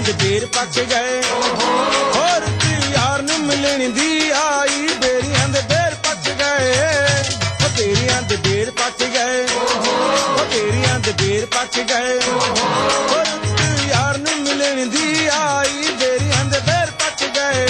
ਦੇ ਬੇਰ ਪੱਕ ਗਏ ਹੋਰ ਕੀ ਯਾਰ ਨੂੰ ਮਿਲਣ ਦੀ ਆਈ ਬੇਰੀਆਂ ਦੇ ਬੇਰ ਪੱਕ ਗਏ ਬੇਰੀਆਂ ਦੇ ਬੇਰ ਪੱਕ ਗਏ ਬੇਰੀਆਂ ਦੇ ਬੇਰ ਪੱਕ ਗਏ ਹੋਰ ਕੀ ਯਾਰ ਨੂੰ ਮਿਲਣ ਦੀ ਆਈ ਬੇਰੀਆਂ ਦੇ ਬੇਰ ਪੱਕ ਗਏ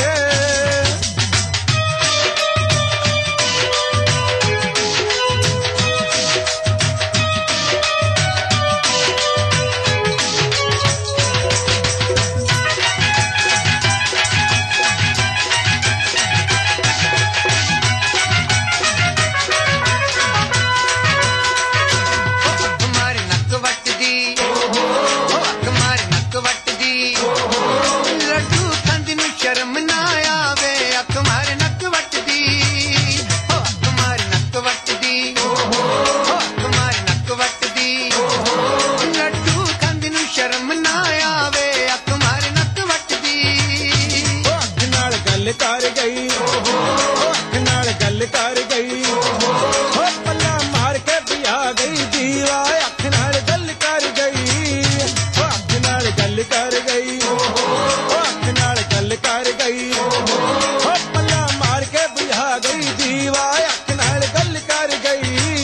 ਕਰ ਗਈ ਅੱਖ ਨਾਲ ਗੱਲ ਕਰ ਗਈ ਹੋ ਪੱਲਾ ਮਾਰ ਕੇ ਪਿਆ ਗਈ ਦੀਵਾ ਅੱਖ ਨਾਲ ਗੱਲ ਕਰ ਗਈ ਹੋ ਅੱਖ ਨਾਲ ਗੱਲ ਕਰ ਗਈ ਹੋ ਅੱਖ ਨਾਲ ਗੱਲ ਕਰ ਗਈ ਹੋ ਪੱਲਾ ਮਾਰ ਕੇ ਪਿਆ ਗਈ ਦੀਵਾ ਅੱਖ ਨਾਲ ਗੱਲ ਕਰ ਗਈ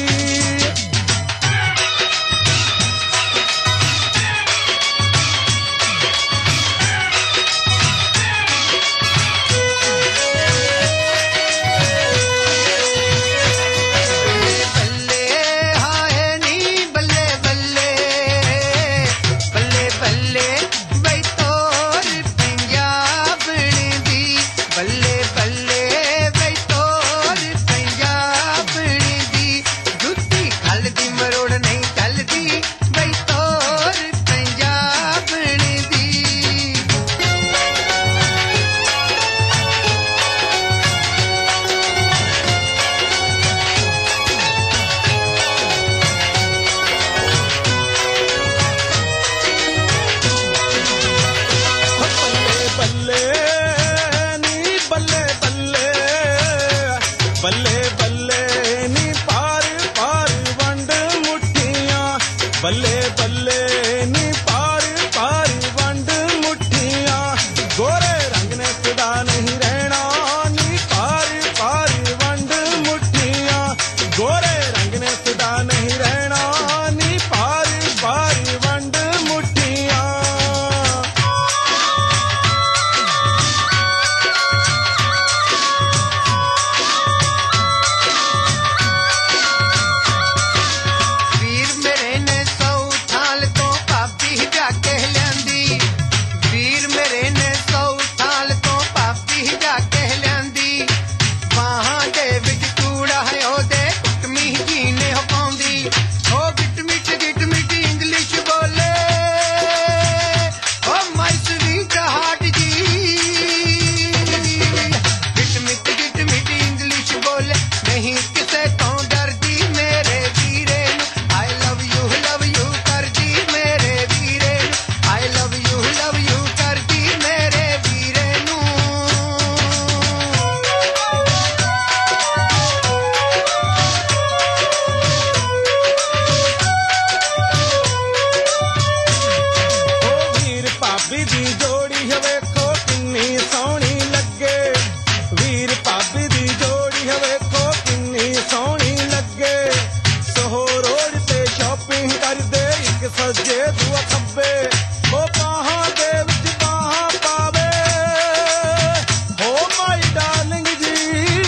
ਬੱਲੇ ਬੱਲੇ ਨੀ ਪਾਰ ਪਾਰ ਵੰਡ ਮੁੱਠੀਆਂ ਬੱਲੇ ਬੱਲੇ ਨੀ ਪਾਰ ਪਾਰ ਵੰਡ ਮੁੱਠੀਆਂ ਗੋਰੇ ਰੰਗ ਨੇ ਸਦਾ ਨਹੀਂ ਰਹਿਣਾ ਨੀ ਪਾਰ ਪਾਰ ਵੰਡ ਮੁੱਠੀਆਂ ਗੋਰੇ ਰੰਗ ਨੇ ਸਦਾ ਨਹੀਂ ਰਹਿਣਾ ਨੀ ਪਾਰ ਪਾਰ ਵੰਡ ਮੁੱਠੀਆਂ ਸੱਜੇ ਦੁਆ ਖੱਬੇ ਉਹ ਬਾਹਾਂ ਦੇ ਵਿੱਚ ਬਾਹਾਂ ਪਾਵੇ ਹੋ ਮਾਈ ਡਾਰਲਿੰਗ ਜੀ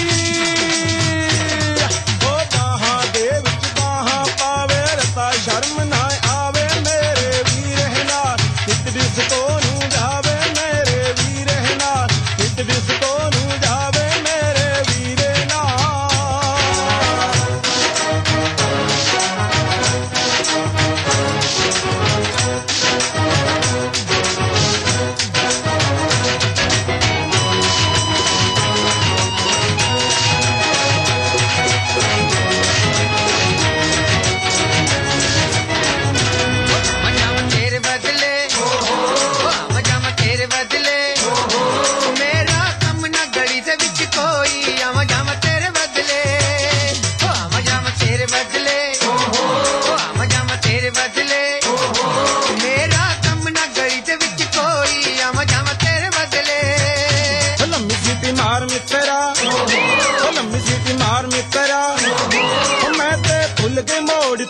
ਉਹ ਬਾਹਾਂ ਦੇ ਵਿੱਚ ਬਾਹਾਂ ਪਾਵੇ ਰਤਾ ਸ਼ਰਮ ਨਾ ਆਵੇ ਮੇਰੇ ਵੀਰ ਨਾਲ ਇੱਕ ਡਿਸਕੋ ਨੂੰ ਜਾਵੇ ਮੇਰੇ ਵੀਰ ਨਾਲ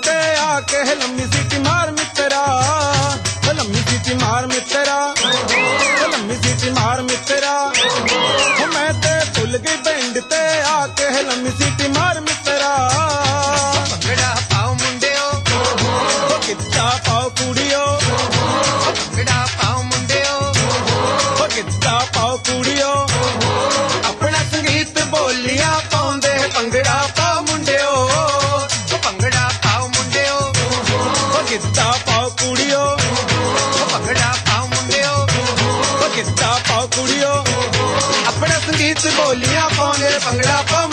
ते आके लम्मी सीटी मार मित्रा, लम्मी सीटी मार मित्रा, लम्मी सीटी मार मित्रा। मैं ते भुल गई बैंड ते आके लम्मी सीटी मार मित्रा। ਭੰਗੜਾ ਪਾਓ ਮੁੰਡਿਓ, गिद्दा पाओ कुड़ियो, ਭੰਗੜਾ ਪਾਓ ਮੁੰਡਿਓ, गिद्दा पाओ कुड़ियो। ਆਪਣਾ ਸੰਗੀਤ ਬੋਲੀਆਂ ਪਾਉਂਦੇ ਭੰਗੜਾ ਪਾਓ ਮੁੰਡਿਓ, ਭੰਗੜਾ ਪਾਓ ਮੁੰਡਿਓ, गिद्दा पाओ कुड़ियो, ਭੰਗੜਾ ਪਾਓ ਮੁੰਡਿਓ, गिद्दा पाओ कुड़ियो। ਆਪਣਾ ਸੰਗੀਤ ਬੋਲੀਆਂ ਪਾਉਂਦੇ ਭੰਗੜਾ ਪਾਓ